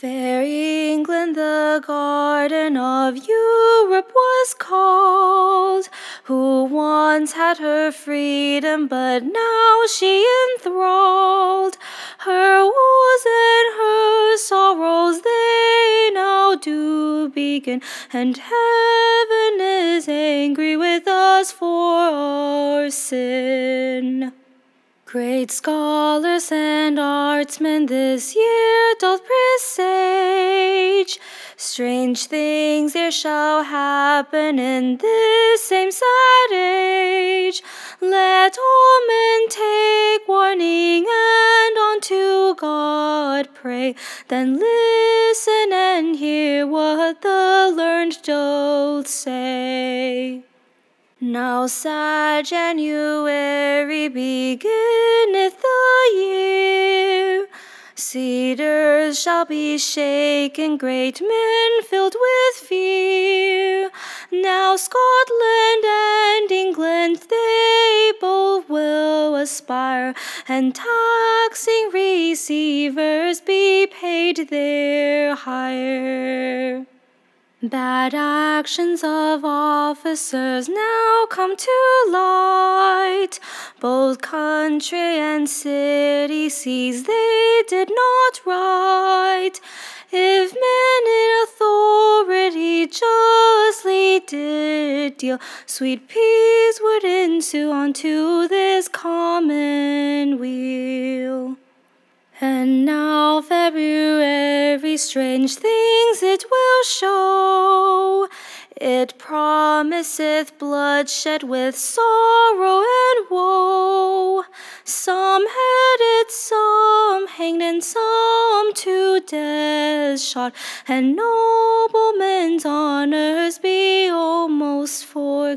Fair England, the garden of Europe was called, who once had her freedom, but now she enthralled. Her woes and her sorrows, they now do begin, and heaven is angry with us for our sin. Great scholars and artsmen this year doth presage, strange things there shall happen in this same sad age. Let all men take warning and unto God pray, then listen and hear what the learned doth say. Now sad January beginneth the year, cedars shall be shaken, great men filled with fear. Now Scotland and England, they both will aspire, and taxing receivers be paid their hire. Bad actions of officers now come to light. Both country and city sees they did not right. If men in authority justly did deal, sweet peace would ensue unto this commonweal. And now February strange things it will show. It promiseth bloodshed with sorrow and woe. Some headed, some hanged, and some to death shot, and noblemen's honors be almost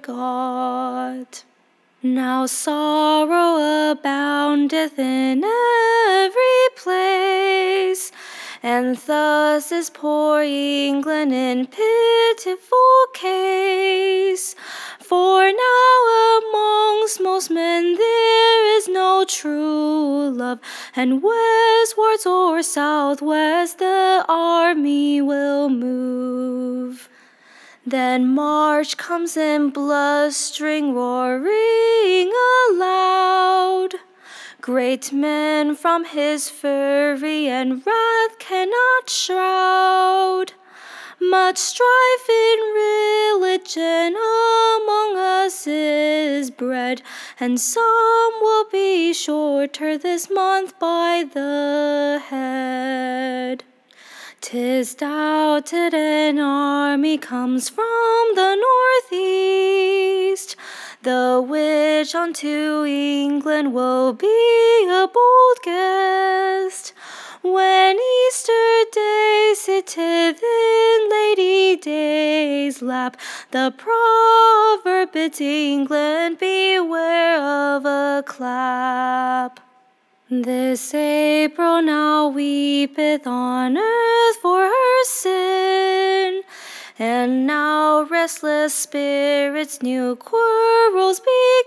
forgot. Now sorrow aboundeth in every place, and thus is poor England in pitiful case. For now amongst most men there is no true love, and westwards or southwest the army will move. Then March comes in blustering, roaring aloud. Great men from his fury and wrath cannot shroud. Much strife in religion among us is bred, and some will be shorter this month by the head. 'Tis doubted an army comes from the northeast, the which unto England will be a bold guest. When Easter day sitteth in Lady Day's lap, the proverb bids England beware of a clap. This April now weepeth on earth for her sin, and now restless spirits new quarrels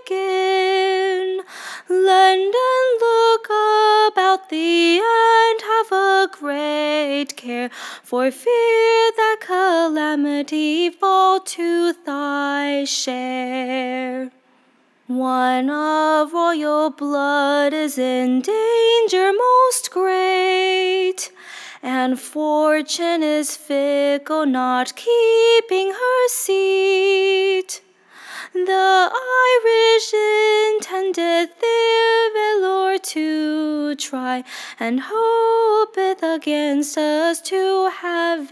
begin. Lend and look about thee, and have a great care, for fear that calamity fall to thy share. One of royal blood is in danger most great, and fortune is fickle, not keeping her seat. The Irish intended their valour to try, and hopeth against us to have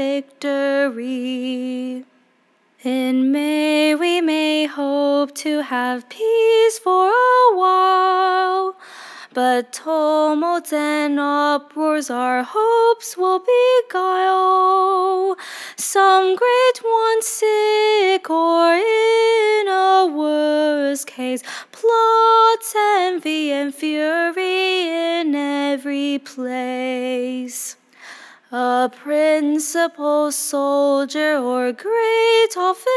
victory. In May we may hope to have peace for a while, but tumults and uproars our hopes will beguile. Some great one sick, or in a worse case, plots envy and fury in every place. A principal soldier or great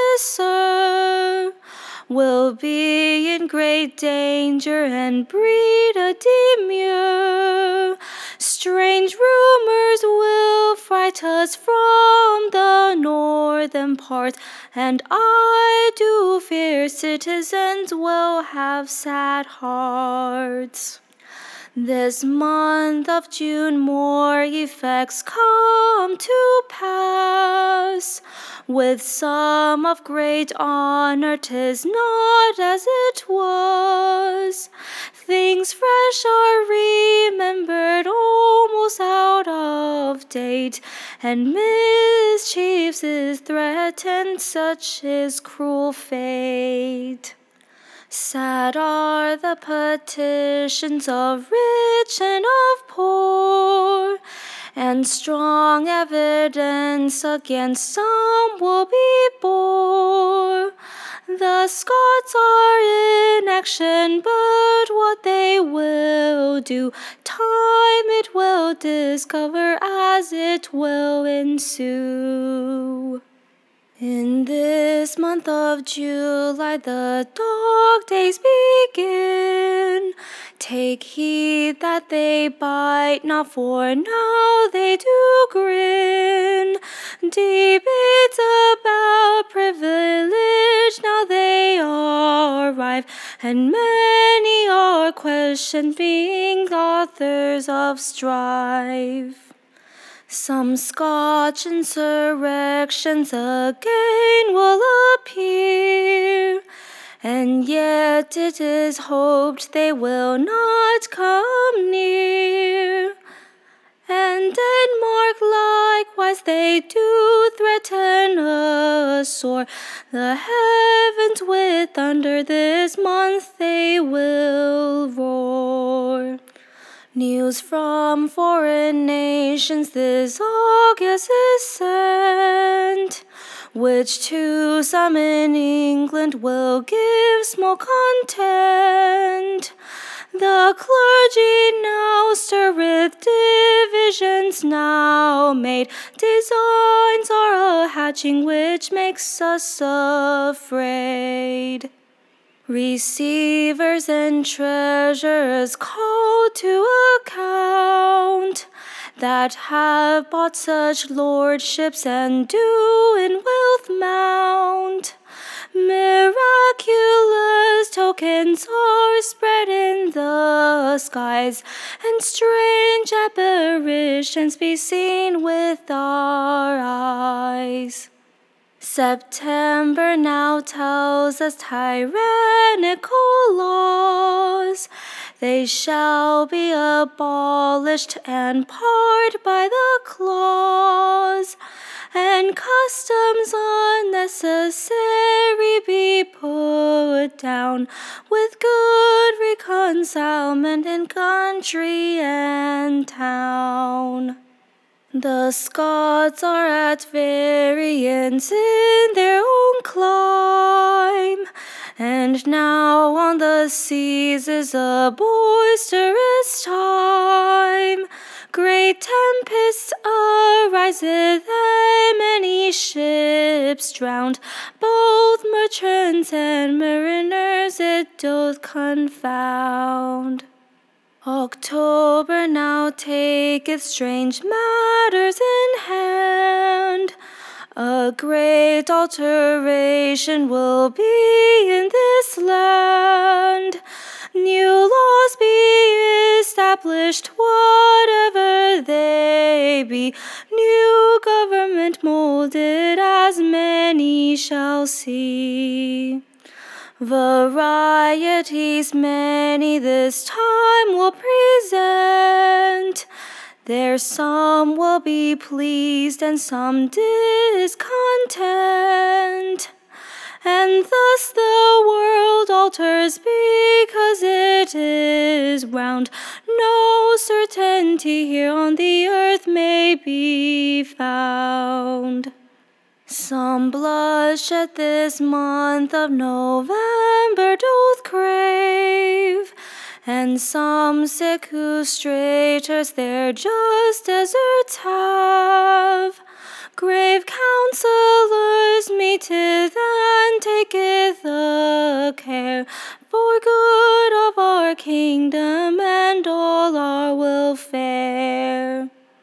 officer will be in great danger and breed a demur. Strange rumors will frighten invite us from the northern part, and I do fear citizens will have sad hearts. This month of June more effects come to pass. With some of great honor 'tis not as it was. Things fresh are remembered almost out of date, and mischiefs is threatened, such is cruel fate. Sad are the petitions of rich and of poor, and strong evidence against some will be bore. The Scots are in action, but what they will do, time it will discover as it will ensue. In this month of July the dog days begin. Take heed that they bite not, for now they do grin. Debates about privilege now they arrive, and many are questioned, being authors of strife. Some Scotch insurrections again will appear, and yet it is hoped they will not come near. And Denmark likewise they do threaten sore. The heavens with thunder this month they will roar. News from foreign nations this August is sent, which to some in England will give small content. The clergy now stirreth, divisions now made, designs are a-hatching which makes us afraid. Receivers and treasurers called to account, that have bought such lordships and do in wealth mount. Miraculous tokens are spread in the skies, and strange apparitions be seen with our eyes. September now tells us tyrannical laws, they shall be abolished and part by the clause, and customs unnecessary be put down, with good reconcilement in country and town. The Scots are at variance in their own clime, and now on the seas is a boisterous time. Great tempests ariseth, and many ships drowned, both merchants and mariners it doth confound. October now taketh strange matters in hand. A great alteration will be in this land. New laws be established, whatever they be, new government molded, as many shall see. Varieties many this time will present. There some will be pleased and some discontent. And thus the world alters because it is round. No certainty here on the earth may be found. Some bloodshed this month of November doth crave, and some sequestrators their just deserts have. Grave counselors meeteth and taketh the care for good of our kingdom and all our welfare.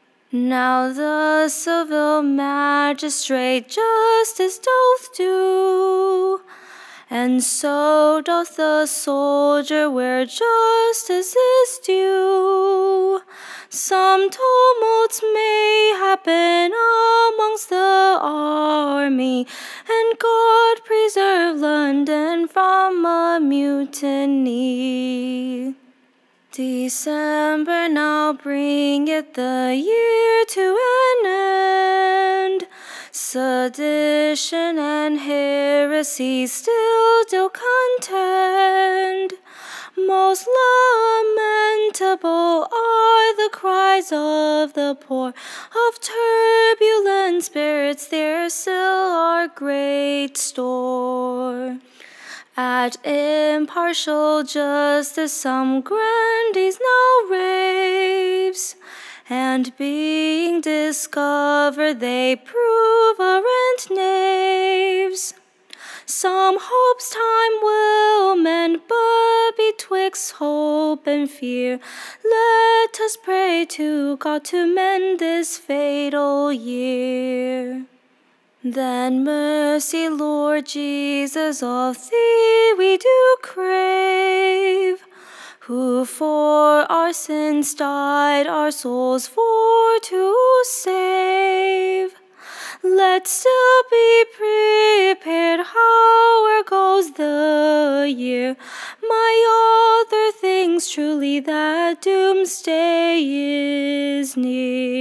Now the civil magistrate justice doth do, and so doth the soldier where justice is due. Some tumults may happen amongst the army, and God preserve London from a mutiny. December now bringeth the year to an end. Sedition and heresy still do contend. Most lamentable are the cries of the poor. Of turbulent spirits there still are great store. At impartial justice some grandees now raves, and being discovered they prove arrant knaves. Some hopes time will mend, but betwixt hope and fear let us pray to God to mend this fatal year. Then mercy, Lord Jesus, of thee we do crave, who for our sins died, our souls for to save. Let still be prepared, howe'er goes the year, my other things truly that doomsday is near.